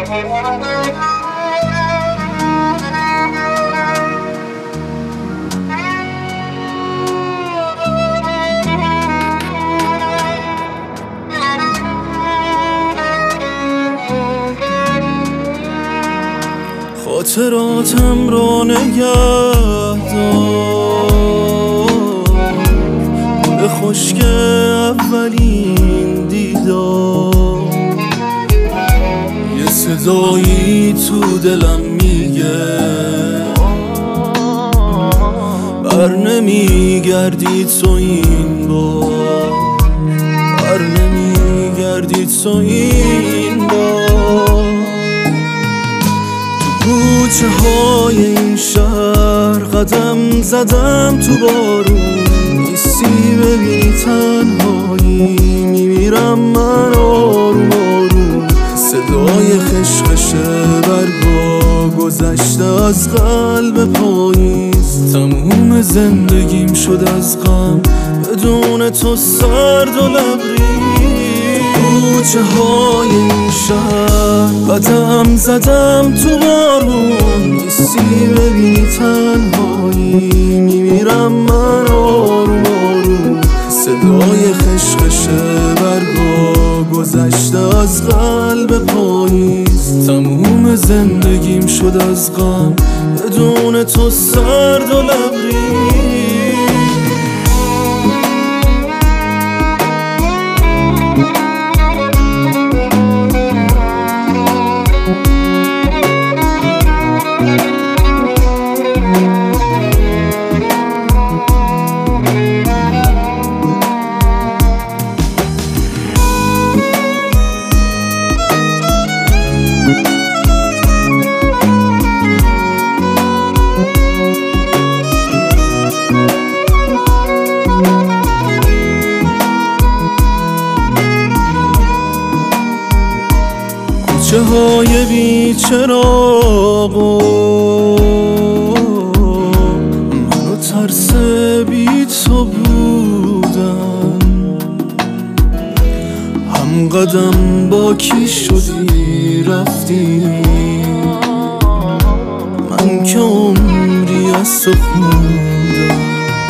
خاطراتم را نگه دار، گل خشک اولین دیدار. یه صدایی تو دلم میگه بر نمیگردی تو این بار، بر نمیگردی تو این بار. کوچه های این شهر قدم زدم تو بارون، نیستی ببینی تنهایی میمیرم من آروم آروم. صدای خشخش برگا گذشته از قلب پاییز، تموم زندگیم شد از غم بدون تو سرد و لبریز. کوچه های این شهر قدم زدم تو بارون، نیستی ببینی تنهایی میمیرم من آروم آروم. صدای خشخش برگا گذشته از قلب پاییز، تموم زندگیم شد از غم بدون تو سرد و لبریز. کوچه های بی چراغ و منو ترس بی تو بودن، هم قدم با کی شدی رفتی، من که عمری از تو خوندم.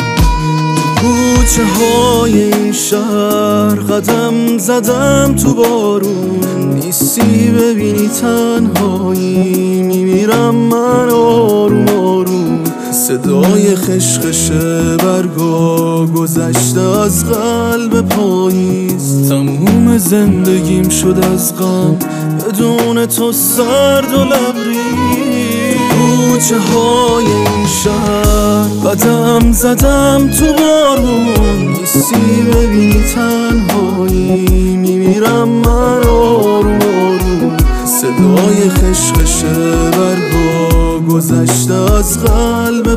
کوچه های این شهر قدم زدم تو بارون، نیستی ببینی تنهایی میمیرم من آروم آروم. صدای خشخش برگا گذشته از قلب پاییز، تموم زندگیم شد از غم بدون تو سرد و لبریز. کوچه های این شهر قدم زدم تو بارون، نیستی ببینی تنهایی میمیرم من آروم آروم. صدای خشخش برگا گذشته از قلب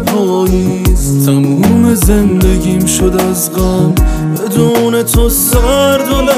پاییز، تموم زندگیم شد از غم بدون تو سرد و